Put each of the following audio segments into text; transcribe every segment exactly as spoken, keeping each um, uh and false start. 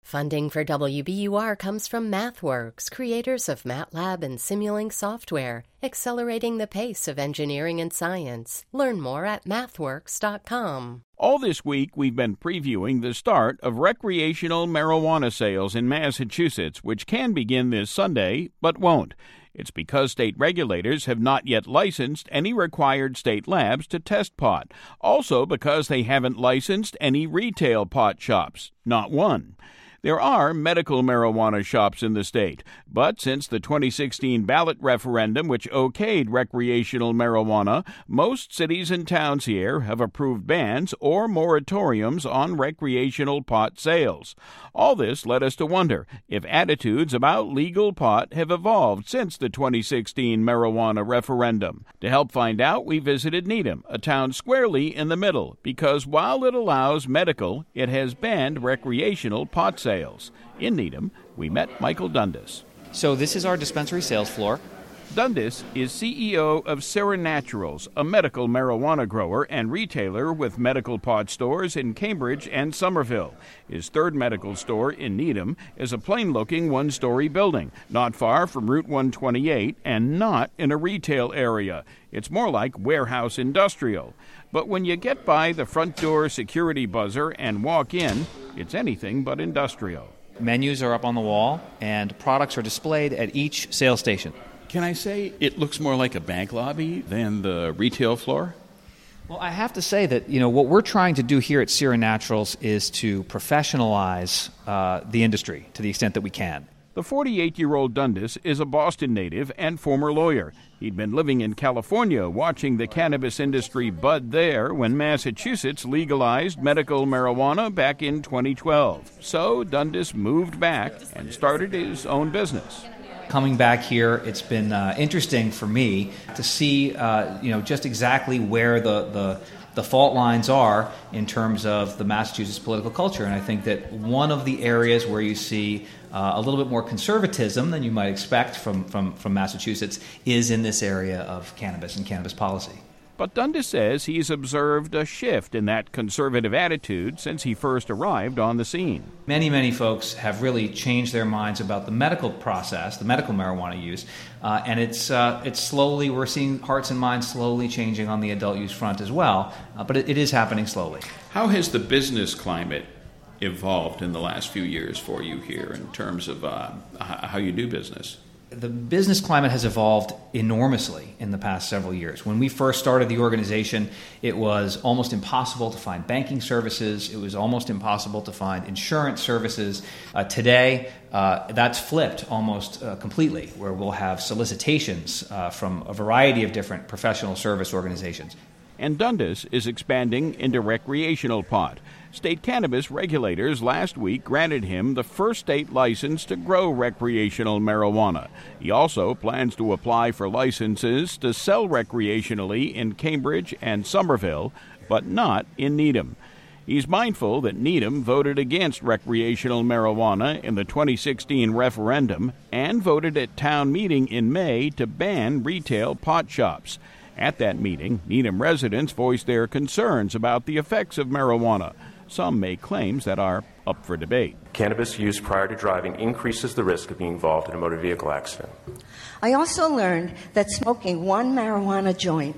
Funding for W B U R comes from MathWorks, creators of MATLAB and Simulink software, accelerating the pace of engineering and science. Learn more at mathworks dot com. All this week, we've been previewing the start of recreational marijuana sales in Massachusetts, which can begin this Sunday, but won't. It's because state regulators have not yet licensed any required state labs to test pot. Also because they haven't licensed any retail pot shops. Not one. There are medical marijuana shops in the state, but since the twenty sixteen ballot referendum which okayed recreational marijuana, most cities and towns here have approved bans or moratoriums on recreational pot sales. All this led us to wonder if attitudes about legal pot have evolved since the twenty sixteen marijuana referendum. To help find out, we visited Needham, a town squarely in the middle, because while it allows medical, it has banned recreational pot sales. Sales. In Needham, we met Michael Dundas. So this is our dispensary sales floor. Dundas is C E O of Sera Naturals, a medical marijuana grower and retailer with medical pot stores in Cambridge and Somerville. His third medical store in Needham is a plain-looking one-story building, not far from Route one twenty-eight and not in a retail area. It's more like warehouse industrial. But when you get by the front door security buzzer and walk in, it's anything but industrial. Menus are up on the wall, and products are displayed at each sales station. Can I say it looks more like a bank lobby than the retail floor? Well, I have to say that, you know, what we're trying to do here at Sera Naturals is to professionalize uh, the industry to the extent that we can. The forty-eight-year-old Dundas is a Boston native and former lawyer. He'd been living in California watching the cannabis industry bud there when Massachusetts legalized medical marijuana back in twenty twelve. So Dundas moved back and started his own business. Coming back here, it's been uh, interesting for me to see, uh, you know, just exactly where the, the the fault lines are in terms of the Massachusetts political culture. And I think that one of the areas where you see uh, a little bit more conservatism than you might expect from, from, from Massachusetts is in this area of cannabis and cannabis policy. But Dundas says he's observed a shift in that conservative attitude since he first arrived on the scene. Many, many folks have really changed their minds about the medical process, the medical marijuana use, uh, and it's uh, it's slowly, we're seeing hearts and minds slowly changing on the adult use front as well, uh, but it, it is happening slowly. How has the business climate evolved in the last few years for you here in terms of uh, how you do business? The business climate has evolved enormously in the past several years. When we first started the organization, it was almost impossible to find banking services. It was almost impossible to find insurance services. Uh, today, uh, that's flipped almost uh, completely, where we'll have solicitations uh, from a variety of different professional service organizations. And Dundas is expanding into recreational pot. State cannabis regulators last week granted him the first state license to grow recreational marijuana. He also plans to apply for licenses to sell recreationally in Cambridge and Somerville, but not in Needham. He's mindful that Needham voted against recreational marijuana in the twenty sixteen referendum and voted at town meeting in May to ban retail pot shops. At that meeting, Needham residents voiced their concerns about the effects of marijuana. Some make claims that are up for debate. Cannabis use prior to driving increases the risk of being involved in a motor vehicle accident. I also learned that smoking one marijuana joint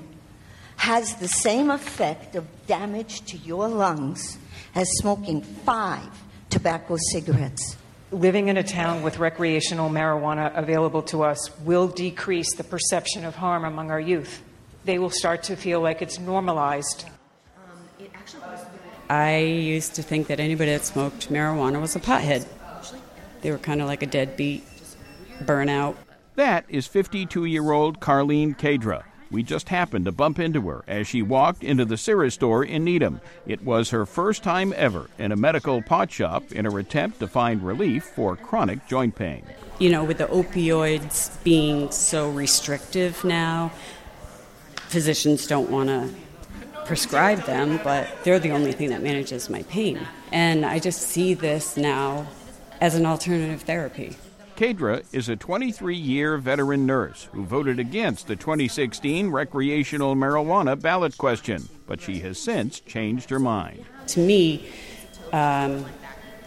has the same effect of damage to your lungs as smoking five tobacco cigarettes. Living in a town with recreational marijuana available to us will decrease the perception of harm among our youth. They will start to feel like it's normalized. I used to think that anybody that smoked marijuana was a pothead. They were kind of like a deadbeat, burnout. That is fifty-two-year-old Carlene Cadra. We just happened to bump into her as she walked into the Sera store in Needham. It was her first time ever in a medical pot shop in her attempt to find relief for chronic joint pain. You know, with the opioids being so restrictive now, physicians don't want to prescribe them, but they're the only thing that manages my pain. And I just see this now as an alternative therapy. Cadra is a twenty-three-year veteran nurse who voted against the twenty sixteen recreational marijuana ballot question, but she has since changed her mind. To me, um,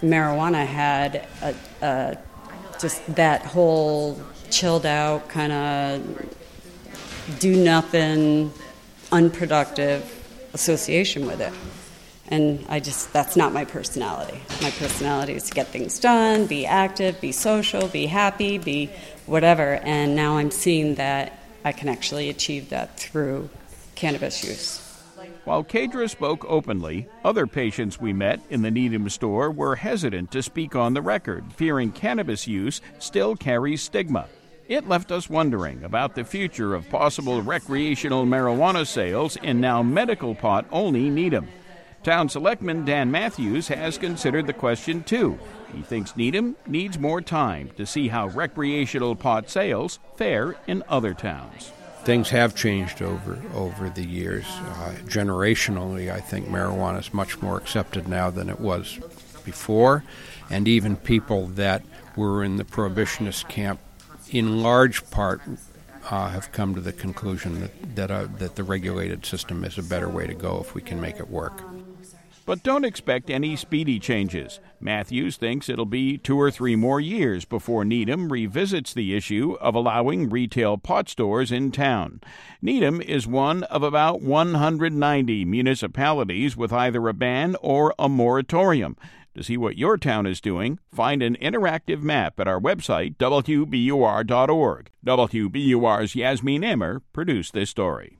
marijuana had a, a, just that whole chilled out kind of do nothing, unproductive association with it. And I just, that's not my personality. My personality is to get things done, be active, be social, be happy, be whatever. And now I'm seeing that I can actually achieve that through cannabis use. While Kadra spoke openly, other patients we met in the Needham store were hesitant to speak on the record, fearing cannabis use still carries stigma. It left us wondering about the future of possible recreational marijuana sales in now medical pot-only Needham. Town Selectman Dan Matthews has considered the question, too. He thinks Needham needs more time to see how recreational pot sales fare in other towns. Things have changed over over the years. Uh, generationally, I think marijuana is much more accepted now than it was before. And even people that were in the prohibitionist camp, in large part, uh, have come to the conclusion that that, uh, that the regulated system is a better way to go if we can make it work. But don't expect any speedy changes. Matthews thinks it'll be two or three more years before Needham revisits the issue of allowing retail pot stores in town. Needham is one of about one hundred ninety municipalities with either a ban or a moratorium. To see what your town is doing, find an interactive map at our website, W B U R dot org. W B U R's Yasmin Emmer produced this story.